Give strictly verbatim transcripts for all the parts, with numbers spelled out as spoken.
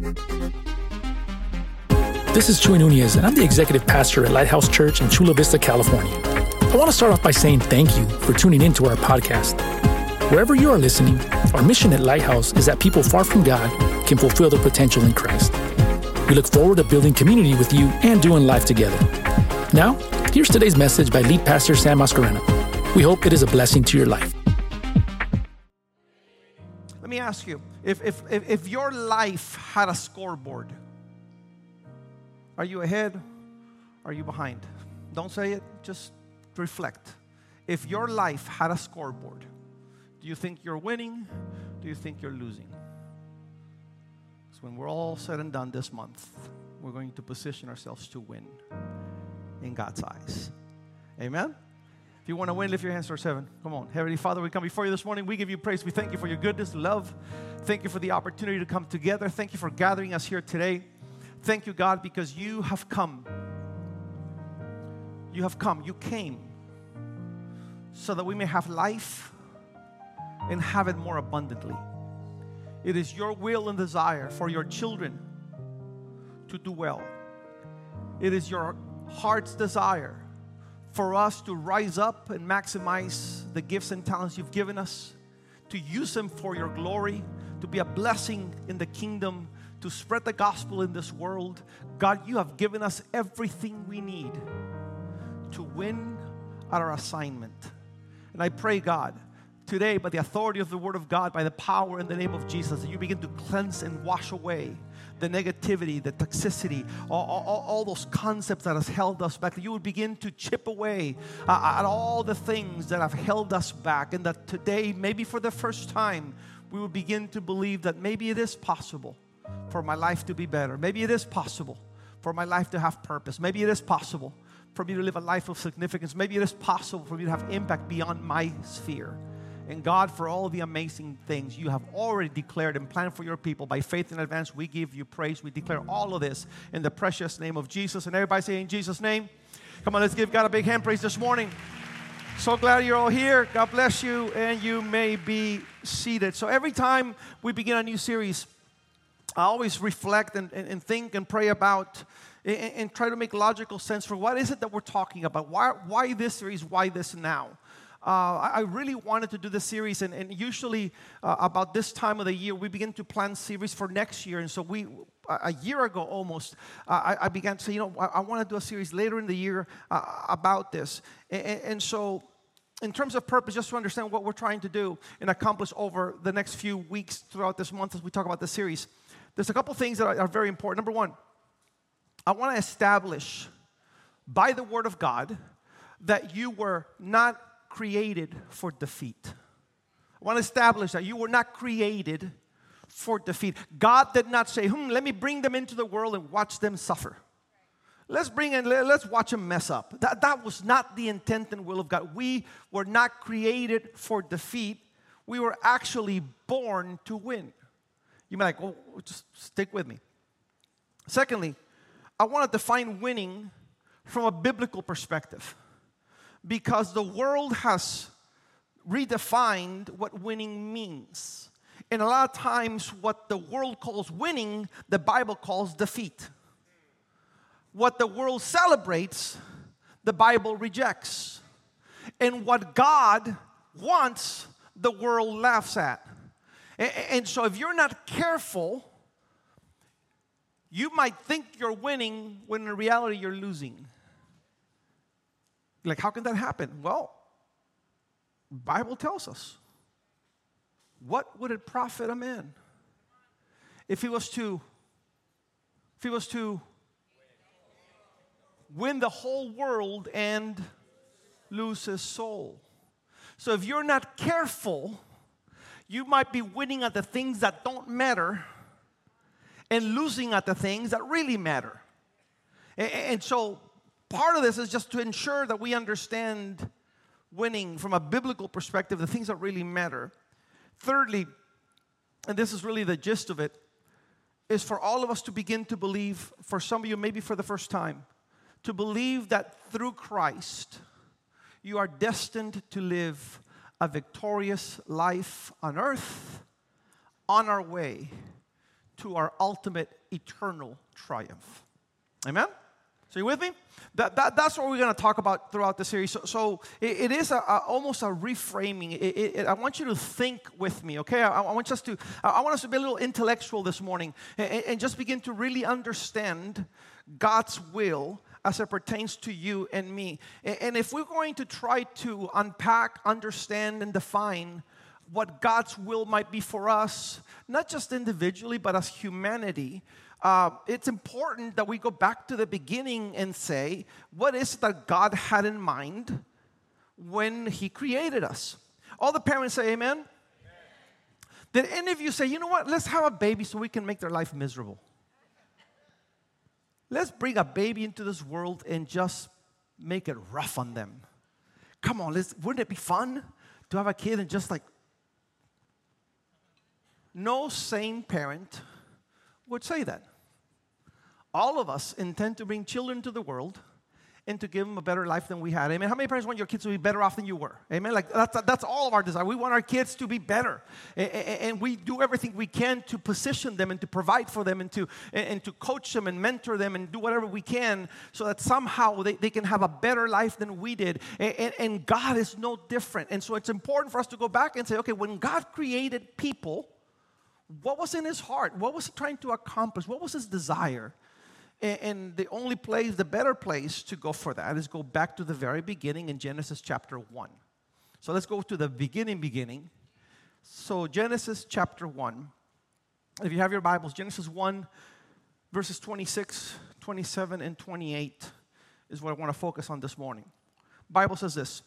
This is Chuy Nunez, and I'm the executive pastor at Lighthouse Church in Chula Vista, California. I want to start off by saying thank you for tuning into our podcast. Wherever you are listening, our mission at Lighthouse is that people far from God can fulfill their potential in Christ. We look forward to building community with you and doing life together. Now, here's today's message by lead pastor Sam Mascarena. We hope it is a blessing to your life. Let me ask you, if, if, if, if your life had a scoreboard, are you ahead? Are you behind? Don't say it, just reflect. If your life had a scoreboard, do you think you're winning? Do you think you're losing? So when we're all said and done this month, we're going to position ourselves to win in God's eyes. Amen? If you want to win, lift your hands towards heaven. Come on. Heavenly Father, we come before you this morning. We give you praise. We thank you for your goodness, love. Thank you for the opportunity to come together. Thank you for gathering us here today. Thank you, God, because you have come. You have come. You came so that we may have life and have it more abundantly. It is your will and desire for your children to do well. It is your heart's desire for us to rise up and maximize the gifts and talents you've given us, to use them for your glory, to be a blessing in the kingdom, to spread the gospel in this world. God, you have given us everything we need to win at our assignment. And I pray, God, today, by the authority of the Word of God, by the power in the name of Jesus, that you begin to cleanse and wash away the negativity, the toxicity, all, all, all those concepts that has held us back. That you would begin to chip away uh, at all the things that have held us back. And that today, maybe for the first time, we will begin to believe that maybe it is possible for my life to be better. Maybe it is possible for my life to have purpose. Maybe it is possible for me to live a life of significance. Maybe it is possible for me to have impact beyond my sphere. And God, for all the amazing things you have already declared and planned for your people, by faith in advance, we give you praise. We declare all of this in the precious name of Jesus. And everybody say, in Jesus' name. Come on, let's give God a big hand praise this morning. So glad you're all here. God bless you, and you may be seated. So every time we begin a new series, I always reflect and, and, and think and pray about and, and try to make logical sense for what is it that we're talking about. Why, why this series? Why this now? Uh, I really wanted to do this series, and, and usually uh, about this time of the year, we begin to plan series for next year. And so we, a year ago almost, uh, I, I began to say, you know, I, I want to do a series later in the year uh, about this. And, and so in terms of purpose, just to understand what we're trying to do and accomplish over the next few weeks throughout this month as we talk about the series, there's a couple things that are, are very important. Number one, I want to establish by the Word of God that you were not created for defeat. I want to establish that you were not created for defeat. God did not say, hmm, let me bring them into the world and watch them suffer. Let's bring in, let's watch them mess up. That, that was not the intent and will of God. We were not created for defeat. We were actually born to win. You may be like, oh, just stick with me. Secondly, I want to define winning from a biblical perspective, because the world has redefined what winning means. And a lot of times what the world calls winning, the Bible calls defeat. What the world celebrates, the Bible rejects. And what God wants, the world laughs at. And so if you're not careful, you might think you're winning when in reality you're losing. Like, how can that happen? Well, the Bible tells us. What would it profit a man if he was to, if he was to win the whole world and lose his soul? So if you're not careful, you might be winning at the things that don't matter and losing at the things that really matter. And, and so part of this is just to ensure that we understand winning from a biblical perspective, the things that really matter. Thirdly, and this is really the gist of it, is for all of us to begin to believe, for some of you maybe for the first time, to believe that through Christ, you are destined to live a victorious life on earth on our way to our ultimate eternal triumph. Amen? So you with me? That, that, that's what we're going to talk about throughout the series. So, so it, it is a, a, almost a reframing. It, it, it, I want you to think with me, okay? I, I want us to. I want us to be a little intellectual this morning and, and just begin to really understand God's will as it pertains to you and me. And, and if we're going to try to unpack, understand, and define what God's will might be for us, not just individually, but as humanity, Uh, it's important that we go back to the beginning and say, what is it that God had in mind when He created us? All the parents say amen? Amen. Did any of you say, you know what, let's have a baby so we can make their life miserable? Let's bring a baby into this world and just make it rough on them. Come on, let's, wouldn't it be fun to have a kid and just like, no sane parent would say that. All of us intend to bring children to the world and to give them a better life than we had. Amen. How many parents want your kids to be better off than you were? Amen. Like that's that's all of our desire. We want our kids to be better, and, and we do everything we can to position them and to provide for them and to and to coach them and mentor them and do whatever we can so that somehow they, they can have a better life than we did. And, and God is no different. And so it's important for us to go back and say, okay, when God created people, what was in His heart? What was He trying to accomplish? What was His desire? And, and the only place, the better place to go for that is go back to the very beginning in Genesis chapter one. So let's go to the beginning, beginning. So Genesis chapter one. If you have your Bibles, Genesis one, verses twenty-six, twenty-seven, and twenty-eight is what I want to focus on this morning. Bible says this.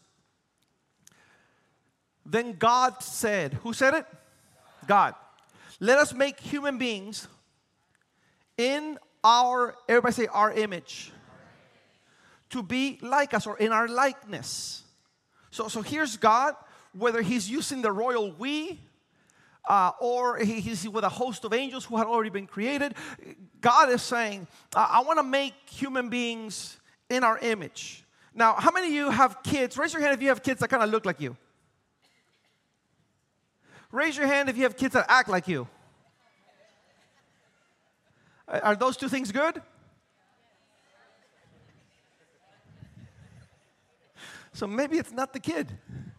Then God said, who said it? God. Let us make human beings in our, everybody say our image, to be like us or in our likeness. So, so here's God, whether He's using the royal we uh, or he, He's with a host of angels who had already been created. God is saying, I, I want to make human beings in our image. Now, how many of you have kids? Raise your hand if you have kids that kind of look like you. Raise your hand if you have kids that act like you. Are those two things good? So maybe it's not the kid.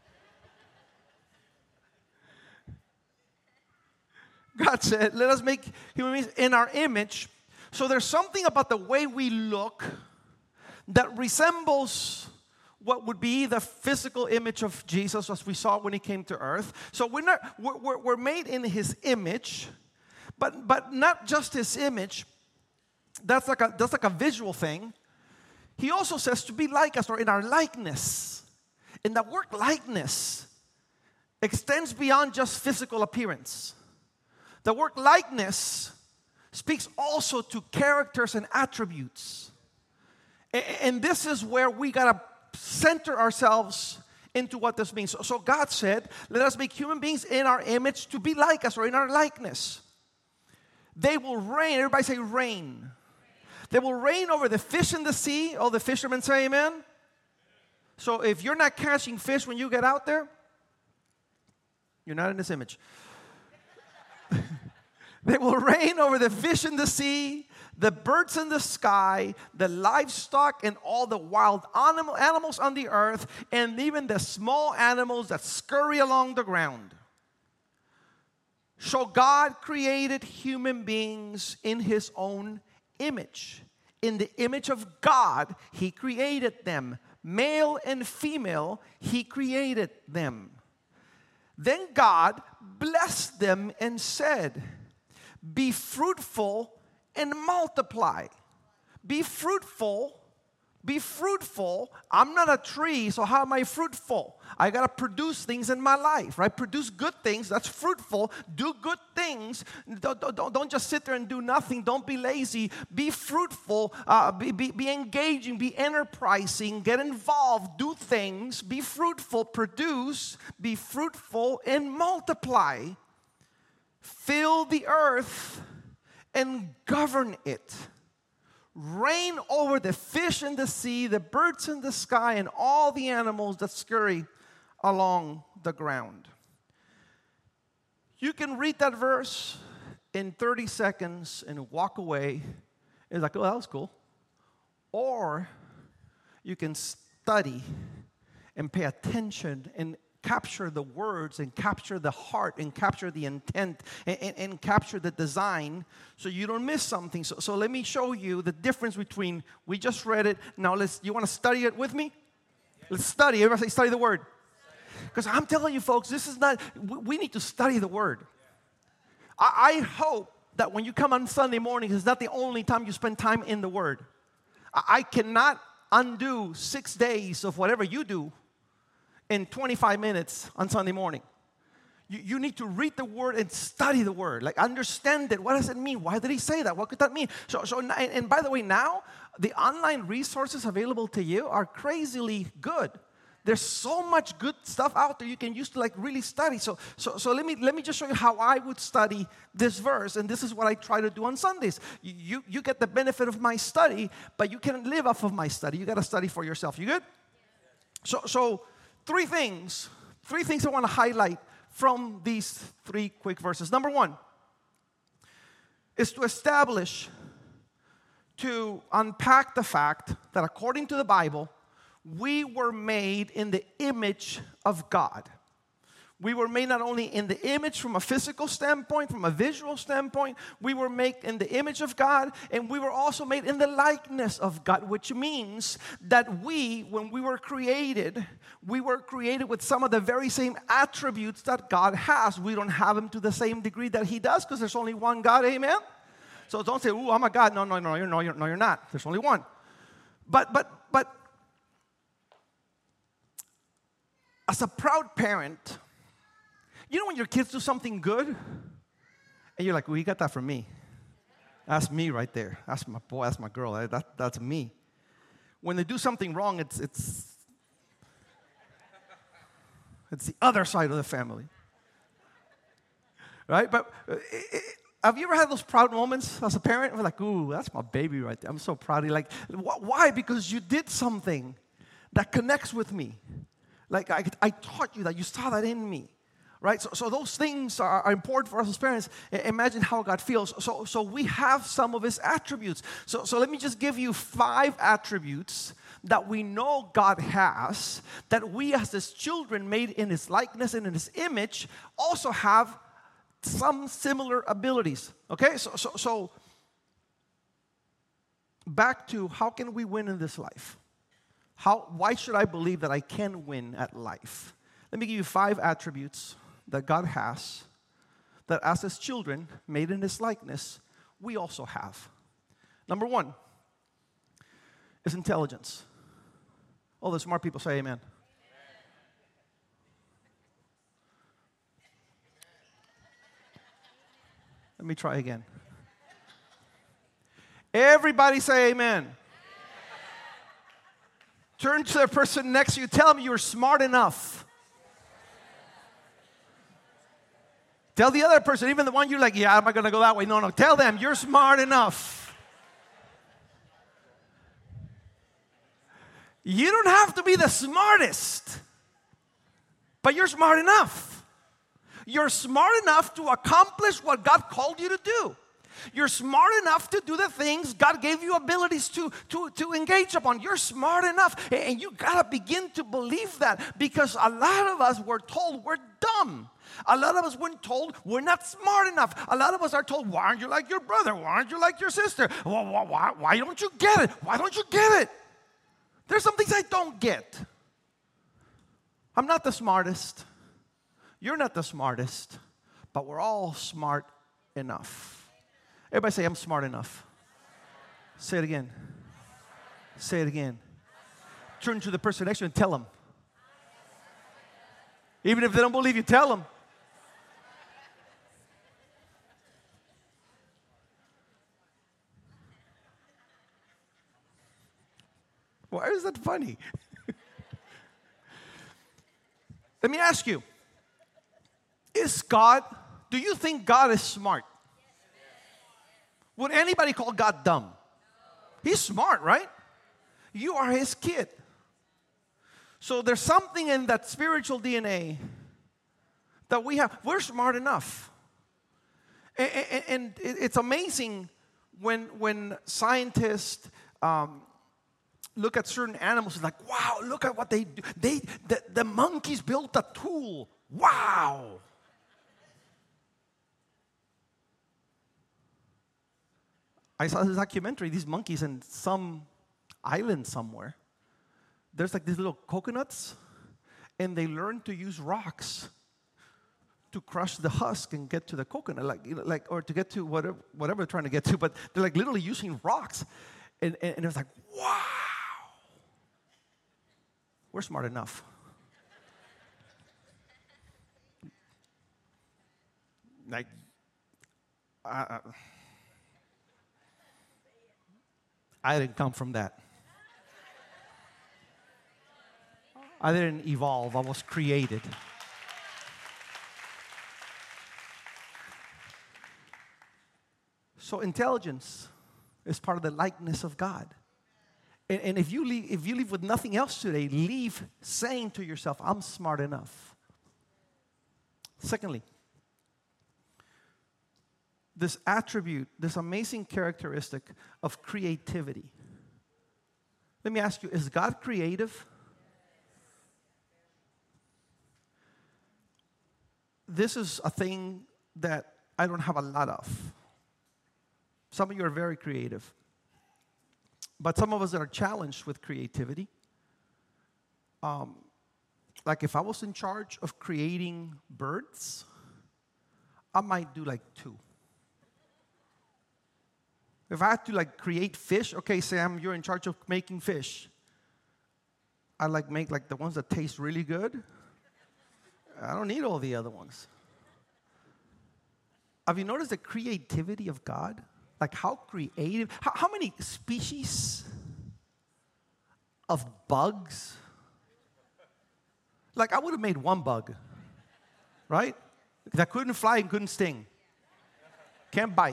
God said, let us make human beings in our image. So there's something about the way we look that resembles what would be the physical image of Jesus as we saw when He came to earth. So we're, not, we're, we're made in His image, but, but not just His image. That's like, a, that's like a visual thing. He also says to be like us or in our likeness. And the word likeness extends beyond just physical appearance. The word likeness speaks also to characters and attributes. And, and this is where we got to center ourselves into what this means. So, so God said, let us make human beings in our image to be like us or in our likeness. They will reign. Everybody say reign. They will reign over the fish in the sea. All the fishermen say amen. So if you're not catching fish when you get out there, you're not in this image. They will reign over the fish in the sea, the birds in the sky, the livestock, and all the wild animal, animals on the earth, and even the small animals that scurry along the ground. So God created human beings in His own image. In the image of God, He created them. Male and female, He created them. Then God blessed them and said, be fruitful and multiply. Be fruitful. Be fruitful. I'm not a tree, so how am I fruitful? I got to produce things in my life, right? Produce good things. That's fruitful. Do good things. Don't, don't, don't just sit there and do nothing. Don't be lazy. Be fruitful. Uh, be, be, be engaging. Be enterprising. Get involved. Do things. Be fruitful. Produce. Be fruitful and multiply. Fill the earth and govern it. Reign over the fish in the sea, the birds in the sky, and all the animals that scurry along the ground. You can read that verse in thirty seconds and walk away. It's like, oh, that was cool. Or you can study and pay attention and capture the words and capture the heart and capture the intent and, and, and capture the design so you don't miss something. So, so let me show you the difference between, we just read it, now let's, you want to study it with me? Let's study. Everybody say study the word. Because I'm telling you folks, this is not, we, we need to study the word. I, I hope that when you come on Sunday morning, it's not the only time you spend time in the word. I, I cannot undo six days of whatever you do in twenty-five minutes on Sunday morning. You, you need to read the word and study the word. Like, understand it. What does it mean? Why did he say that? What could that mean? So, so and, and by the way, now, the online resources available to you are crazily good. There's so much good stuff out there you can use to like really study. So, so, so let me let me just show you how I would study this verse, and this is what I try to do on Sundays. You you, you get the benefit of my study, but you can't live off of my study. You got to study for yourself. You good? So so. Three things, three things I want to highlight from these three quick verses. Number one is to establish, to unpack the fact that according to the Bible, we were made in the image of God. We were made not only in the image from a physical standpoint, from a visual standpoint, we were made in the image of God, and we were also made in the likeness of God, which means that we, when we were created, we were created with some of the very same attributes that God has. We don't have them to the same degree that He does because there's only one God, amen? So don't say, ooh, I'm a God. No, no, no, you're, no, you're, no, you're not. There's only one. But, but, but, as a proud parent, you know when your kids do something good, and you're like, well, you got that from me. That's me right there. That's my boy, that's my girl. That, that's me. When they do something wrong, it's, it's, it's the other side of the family. Right? But it, it, have you ever had those proud moments as a parent? We're like, ooh, that's my baby right there. I'm so proud of you. Like, wh- why? Because you did something that connects with me. Like, I, I taught you that. You saw that in me. Right? So, so those things are, are important for us as parents. I, imagine how God feels. So, so we have some of His attributes. So, so let me just give you five attributes that we know God has, that we as His children made in His likeness and in His image also have some similar abilities. Okay? So, so, so back to how can we win in this life? How, why should I believe that I can win at life? Let me give you five attributes that God has, that as His children, made in His likeness, we also have. Number one is intelligence. All the smart people say amen. Amen. Let me try again. Everybody say amen. Amen. Turn to the person next to you. Tell them you're smart enough. Tell the other person, even the one you're like, yeah, I'm not going to go that way. No, no. Tell them you're smart enough. You don't have to be the smartest, but you're smart enough. You're smart enough to accomplish what God called you to do. You're smart enough to do the things God gave you abilities to, to, to engage upon. You're smart enough, and you got to begin to believe that, because a lot of us were told we're dumb. A lot of us weren't told we're not smart enough. A lot of us are told, why aren't you like your brother? Why aren't you like your sister? Well, why, why, why don't you get it? Why don't you get it? There's some things I don't get. I'm not the smartest. You're not the smartest. But we're all smart enough. Everybody say, I'm smart enough. Say it again. Say it again. Turn to the person next to you and tell them. Even if they don't believe you, tell them. Why is that funny? Let me ask you, is God, do you think God is smart? Would anybody call God dumb? He's smart, right? You are His kid. So there's something in that spiritual D N A that we have. We're smart enough. And, and, and it's amazing when, when scientists um, look at certain animals, it's like, wow, look at what they do. They, the, the monkeys built a tool. Wow. I saw this documentary, these monkeys in some island somewhere. There's like these little coconuts, and they learn to use rocks to crush the husk and get to the coconut, like, you know, like, or to get to whatever, whatever they're trying to get to. But they're like literally using rocks, and, and, and it was like, wow, we're smart enough. Like, uh, I didn't come from that. I didn't evolve. I was created. So intelligence is part of the likeness of God. And, and if you leave, if you leave with nothing else today, leave saying to yourself, I'm smart enough. Secondly, this attribute, this amazing characteristic of creativity. Let me ask you, is God creative? This is a thing that I don't have a lot of. Some of you are very creative. But some of us that are challenged with creativity, um, like if I was in charge of creating birds, I might do like two. If I had to like create fish, okay, Sam, you're in charge of making fish. I like make like the ones that taste really good. I don't need all the other ones. Have you noticed the creativity of God? Like how creative, how, how many species of bugs? Like I would have made one bug, right? That couldn't fly and couldn't sting. Can't bite.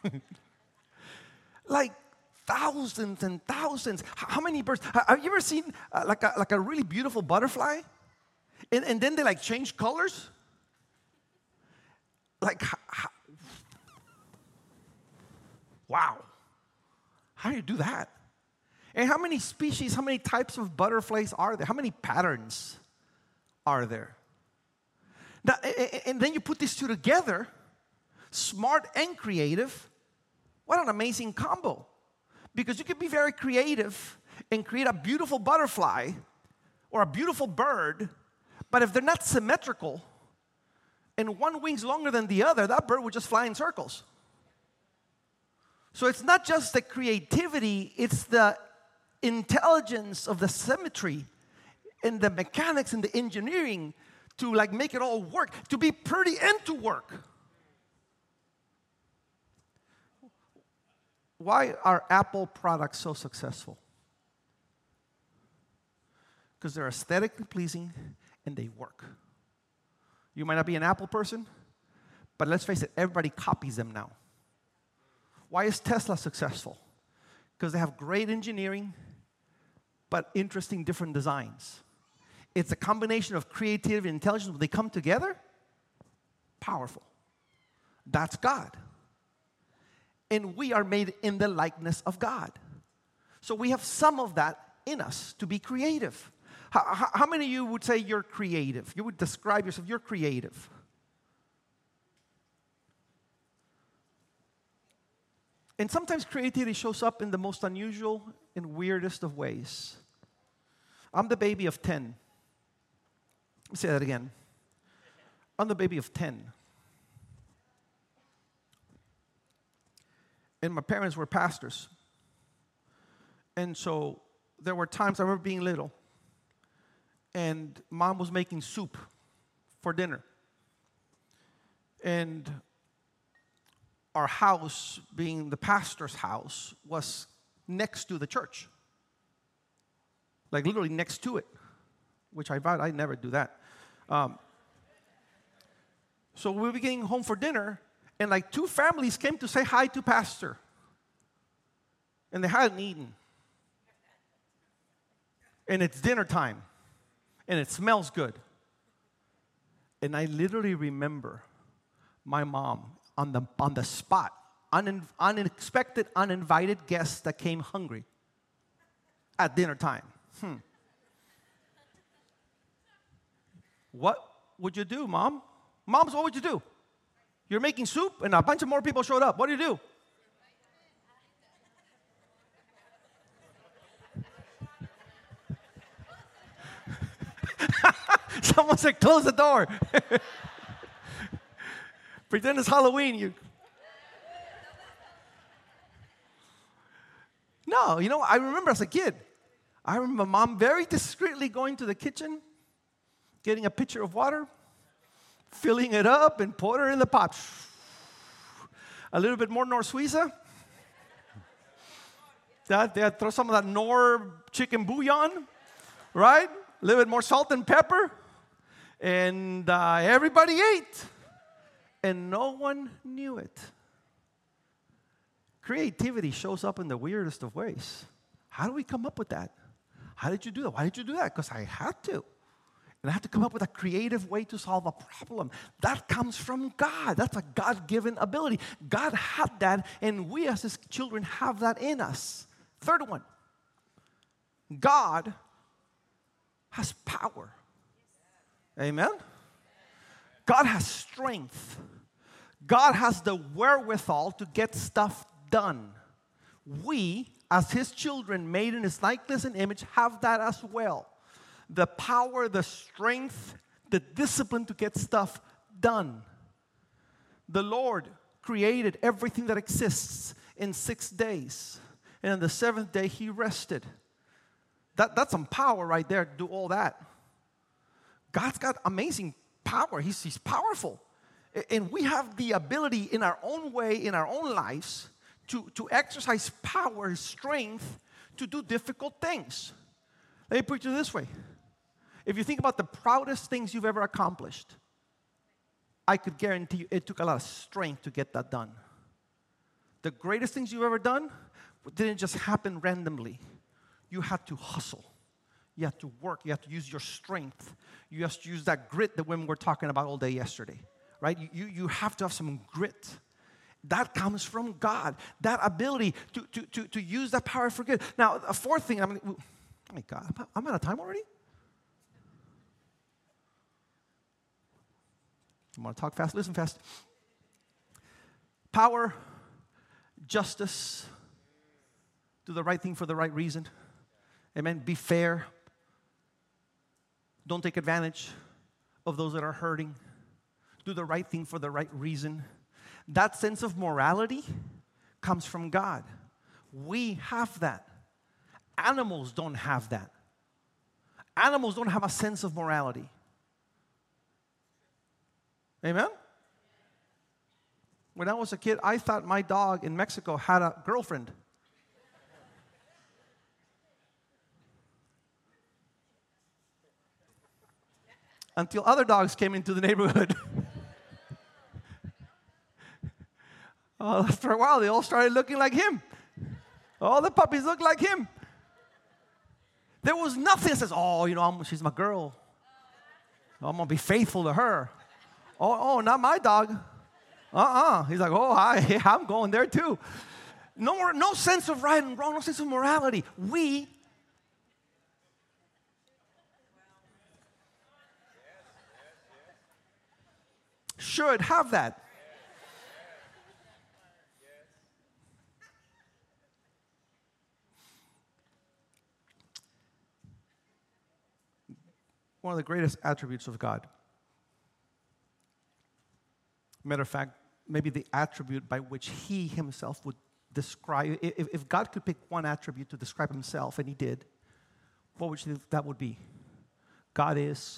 Like thousands and thousands. How many birds? Have you ever seen uh, like, a, like a really beautiful butterfly? And, and then they like change colors? Like, how, wow. How do you do that? And how many species, how many types of butterflies are there? How many patterns are there? Now, and then you put these two together, smart and creative. What an amazing combo. Because you can be very creative and create a beautiful butterfly or a beautiful bird, but if they're not symmetrical and one wing's longer than the other, that bird would just fly in circles. So it's not just the creativity, it's the intelligence of the symmetry and the mechanics and the engineering to like make it all work, to be pretty and to work. Why are Apple products so successful? Because they're aesthetically pleasing and they work. You might not be an Apple person, but let's face it, everybody copies them now. Why is Tesla successful? Because they have great engineering, but interesting different designs. It's a combination of creativity and intelligence. When they come together, powerful. That's God. And we are made in the likeness of God. So we have some of that in us to be creative. How, how, how many of you would say you're creative? You would describe yourself, you're creative. And sometimes creativity shows up in the most unusual and weirdest of ways. I'm the baby of ten. Let me say that again. I'm the baby of ten. And my parents were pastors. And so there were times I remember being little, and mom was making soup for dinner. And our house, being the pastor's house, was next to the church. Like literally next to it, which I vowed I'd never do that. Um, so we were getting home for dinner, and like two families came to say hi to pastor. And they hadn't eaten. And it's dinner time. And it smells good. And I literally remember my mom on the, on the spot. Un, unexpected, uninvited guests that came hungry at dinner time. Hmm. What would you do, Mom? Moms, what would you do? You're making soup and a bunch of more people showed up. What do you do? Someone said, close the door. Pretend it's Halloween. You. No, you know, I remember as a kid, I remember Mom very discreetly going to the kitchen, getting a pitcher of water, filling it up, and pour it in the pot. A little bit more Nor Suiza. That, that, throw some of that Nor chicken bouillon, right? A little bit more salt and pepper. And uh, everybody ate. And no one knew it. Creativity shows up in the weirdest of ways. How do we come up with that? How did you do that? Why did you do that? Because I had to. And I had to come up with a creative way to solve a problem. That comes from God. That's a God-given ability. God had that, and we as His children have that in us. Third one. God has power. Amen? God has strength. God has the wherewithal to get stuff done. We, as His children, made in His likeness and image, have that as well. The power, the strength, the discipline to get stuff done. The Lord created everything that exists in six days. And on the seventh day, He rested. That, that's some power right there to do all that. God's got amazing power. He's, he's powerful. And we have the ability in our own way, in our own lives, to, to exercise power, strength, to do difficult things. Let me put it this way. If you think about the proudest things you've ever accomplished, I could guarantee you it took a lot of strength to get that done. The greatest things you've ever done didn't just happen randomly. You had to hustle. You have to work. You have to use your strength. You have to use that grit that women were talking about all day yesterday, right? You, you have to have some grit. That comes from God. That ability to, to, to, to use that power for good. Now, a fourth thing, I mean, oh my God, I'm out of time already? I'm going to talk fast. Listen fast. Power, justice, do the right thing for the right reason. Amen. Be fair. Don't take advantage of those that are hurting. Do the right thing for the right reason. That sense of morality comes from God. We have that. Animals don't have that. Animals don't have a sense of morality. Amen? When I was a kid, I thought my dog in Mexico had a girlfriend. Until other dogs came into the neighborhood. uh, after a while, they all started looking like him. All the puppies looked like him. There was nothing that says, oh, you know, I'm, she's my girl. I'm going to be faithful to her. Oh, oh, not my dog. Uh-uh. He's like, oh, I, I'm going there too. No, no sense of right and wrong, no sense of morality. We should have that. One of the greatest attributes of God. Matter of fact, maybe the attribute by which He Himself would describe, if, if God could pick one attribute to describe Himself, and He did, what would you think that would be? God is.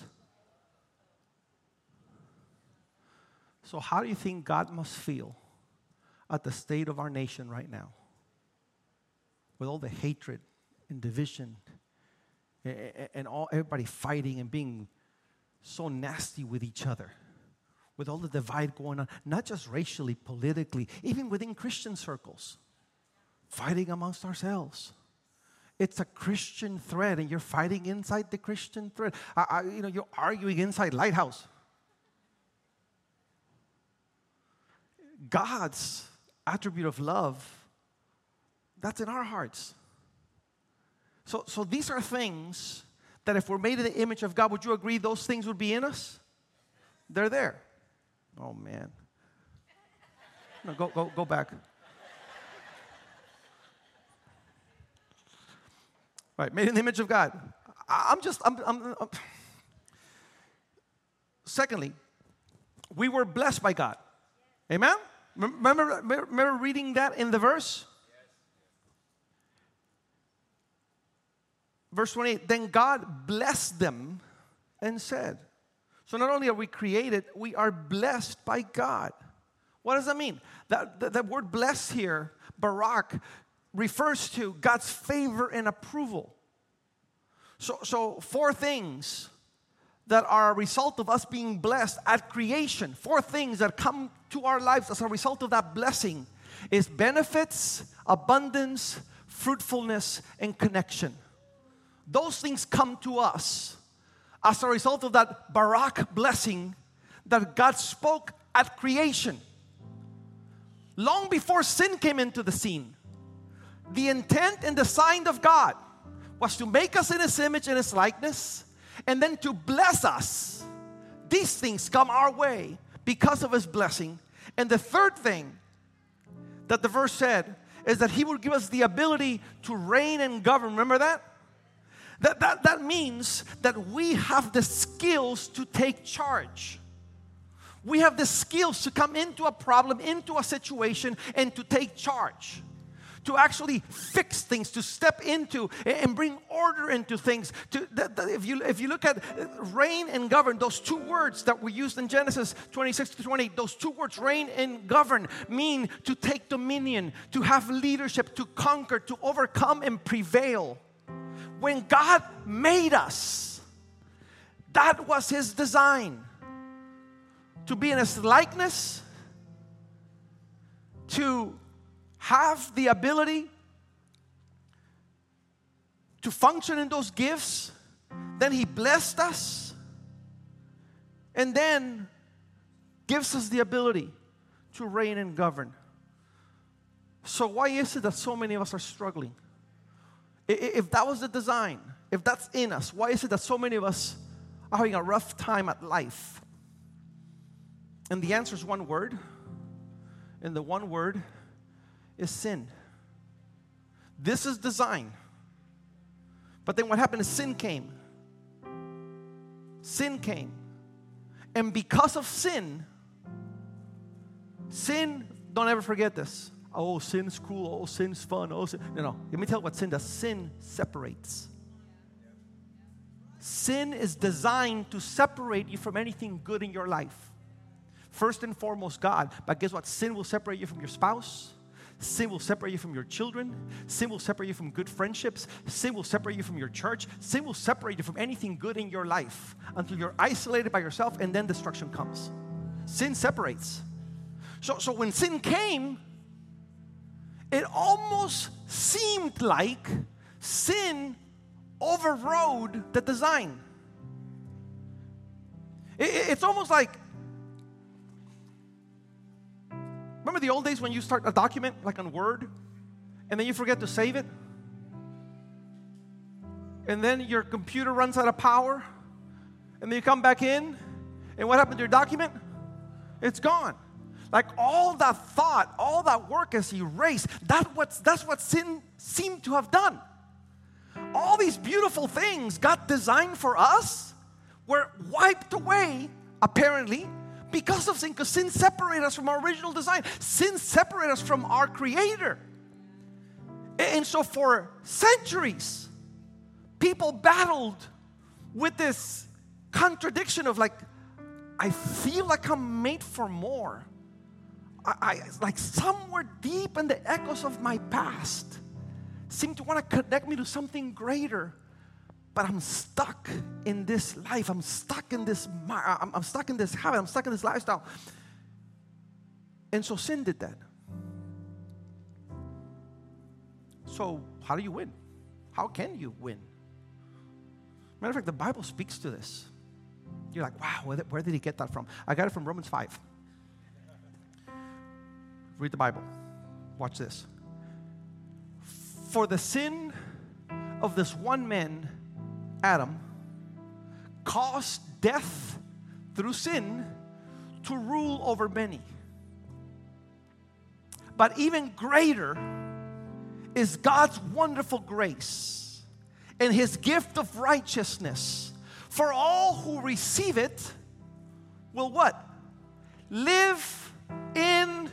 So how do you think God must feel at the state of our nation right now? With all the hatred and division and all everybody fighting and being so nasty with each other. With all the divide going on, not just racially, politically, even within Christian circles, fighting amongst ourselves. It's a Christian thread, and you're fighting inside the Christian thread. I, I, you know, you're arguing inside Lighthouse. God's attribute of love, that's in our hearts. So, so these are things that if we're made in the image of God, would you agree those things would be in us? They're there. Oh, man. No, go, go, go back. Right, made in the image of God. I, I'm just, I'm, I'm, I'm. Secondly, we were blessed by God. Amen? Remember, remember reading that in the verse? Verse twenty-eight, then God blessed them and said. So not only are we created, we are blessed by God. What does that mean? That, that, that word blessed here, barak, refers to God's favor and approval. So, so four things that are a result of us being blessed at creation, four things that come to our lives as a result of that blessing is benefits, abundance, fruitfulness, and connection. Those things come to us as a result of that barak blessing that God spoke at creation. Long before sin came into the scene, the intent and design of God was to make us in His image and His likeness, and then to bless us. These things come our way because of His blessing. And the third thing that the verse said is that He would give us the ability to reign and govern. Remember that? That, that, that means that we have the skills to take charge. We have the skills to come into a problem, into a situation, and to take charge. To actually fix things, to step into and bring order into things. To, that, that if you if you look at reign and govern, those two words that we used in Genesis twenty-six to twenty-eight, those two words, reign and govern, mean to take dominion, to have leadership, to conquer, to overcome and prevail. When God made us, that was His design. To be in His likeness, to have the ability to function in those gifts. Then He blessed us, and then gives us the ability to reign and govern. So why is it that so many of us are struggling? If that was the design, if that's in us, why is it that so many of us are having a rough time at life? And the answer is one word, and the one word is sin. This is design. But then what happened is sin came. Sin came. And because of sin, sin, don't ever forget this. Oh, sin's cool. Oh, sin's fun. Oh, sin. No, no. Let me tell you what sin does. Sin separates. Sin is designed to separate you from anything good in your life. First and foremost, God. But guess what? Sin will separate you from your spouse. Sin will separate you from your children. Sin will separate you from good friendships. Sin will separate you from your church. Sin will separate you from anything good in your life until you're isolated by yourself, and then destruction comes. Sin separates. So, so when sin came, it almost seemed like sin overrode the design. It, it, it's almost like, remember the old days when you start a document like on Word and then you forget to save it? And then your computer runs out of power and then you come back in and what happened to your document? It's gone. Like all that thought, all that work is erased. That what's, that's what sin seemed to have done. All these beautiful things God designed for us were wiped away, apparently, because of sin. Because sin separated us from our original design. Sin separated us from our Creator. And so for centuries, people battled with this contradiction of like, I feel like I'm made for more. I, I like somewhere deep in the echoes of my past seem to want to connect me to something greater, but I'm stuck in this life. I'm stuck in this. I'm, I'm stuck in this habit. I'm stuck in this lifestyle. And so sin did that. So how do you win? How can you win? Matter of fact, the Bible speaks to this. You're like, wow, where, where did he get that from? I got it from Romans five. Read the Bible. Watch this. For the sin of this one man, Adam, caused death through sin to rule over many. But even greater is God's wonderful grace and His gift of righteousness for all who receive it will what? Live in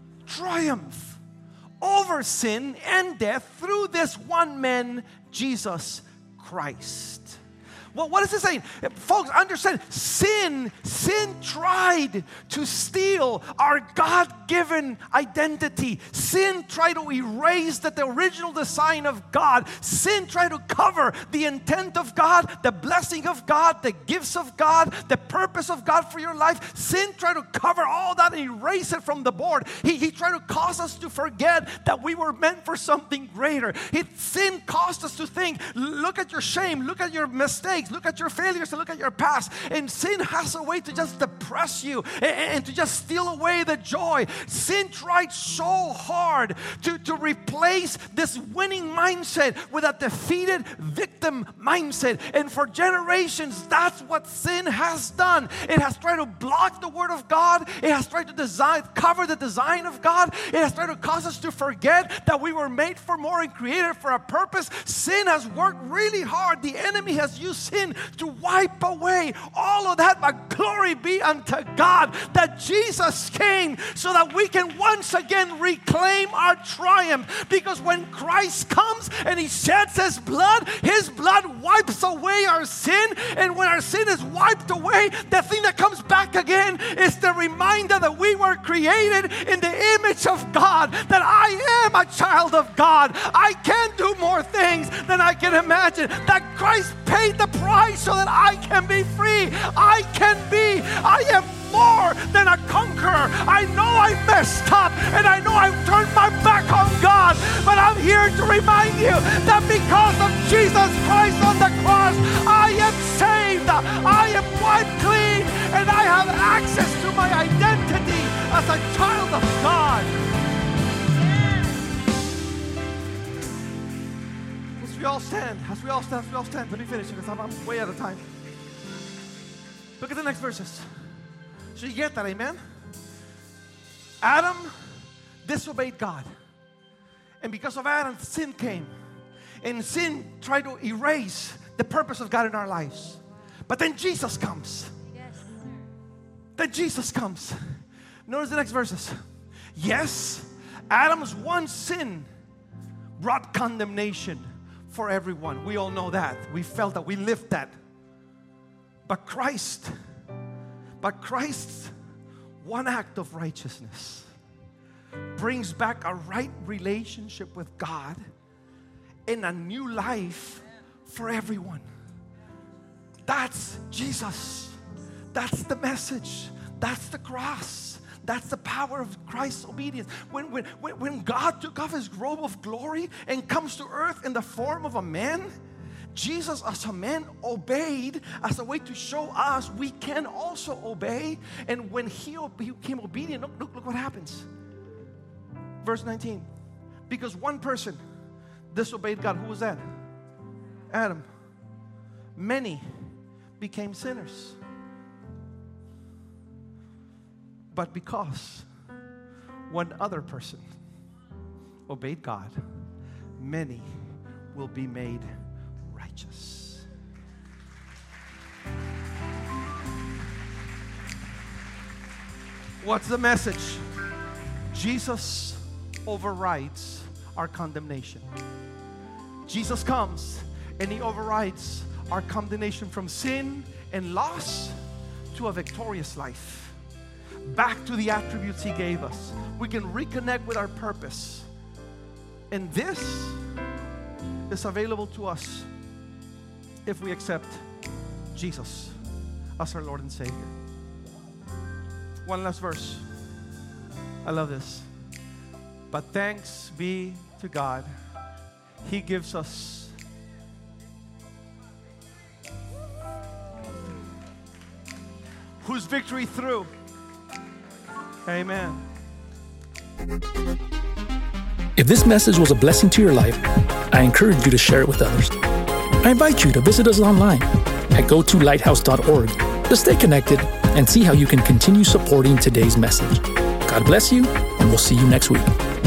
triumph over sin and death through this one man, Jesus Christ. Well, what is it saying? Folks, understand, sin, sin tried to steal our God-given identity. Sin tried to erase the, the original design of God. Sin tried to cover the intent of God, the blessing of God, the gifts of God, the purpose of God for your life. Sin tried to cover all that and erase it from the board. He, he tried to cause us to forget that we were meant for something greater. It, sin caused us to think, look at your shame, look at your mistakes, look at your failures, and look at your past. And sin has a way to just depress you and, and to just steal away the joy. Sin tried so hard to, to replace this winning mindset with a defeated victim mindset. And for generations, that's what sin has done. It has tried to block the word of God. It has tried to design, cover the design of God. It has tried to cause us to forget that we were made for more and created for a purpose. Sin has worked really hard. The enemy has used sin to wipe away all of that, but glory be unto God that Jesus came so that we can once again reclaim our triumph. Because when Christ comes and He sheds His blood, His blood wipes away our sin, and when our sin is wiped away, the thing that comes back again is the reminder that we were created in the image of God, that I am a child of God. I can do more things than I can imagine, that Christ paid the price so that I can be free. I can be, I am more than a conqueror. I know I messed up and I know I've turned my back on God, but I'm here to remind you that because of Jesus Christ on the cross, I am saved, I am wiped clean, and I have access to my identity as a child of God. As we all stand, as we all stand, as we all stand, let me finish because I'm, I'm way out of time. Look at the next verses. So you get that, amen? Adam disobeyed God. And because of Adam, sin came. And sin tried to erase the purpose of God in our lives. But then Jesus comes. Yes. Then Jesus comes. Notice the next verses. Yes, Adam's one sin brought condemnation for everyone. We all know that. We felt that. We lived that. But Christ, but Christ's one act of righteousness brings back a right relationship with God and a new life for everyone. That's Jesus. That's the message. That's the cross. That's the power of Christ's obedience. When, when, when God took off His robe of glory and comes to earth in the form of a man, Jesus as a man obeyed as a way to show us we can also obey. And when He became obedient, look, look, look what happens. Verse nineteen. Because one person disobeyed God. Who was that? Adam. Many became sinners. But because one other person obeyed God, many will be made righteous. What's the message? Jesus overrides our condemnation. Jesus comes and He overrides our condemnation from sin and loss to a victorious life. Back to the attributes He gave us. We can reconnect with our purpose. And this is available to us if we accept Jesus as our Lord and Savior. One last verse. I love this. But thanks be to God, He gives us whose victory through. Amen. If this message was a blessing to your life, I encourage you to share it with others. I invite you to visit us online at go to lighthouse dot org to stay connected and see how you can continue supporting today's message. God bless you, and we'll see you next week.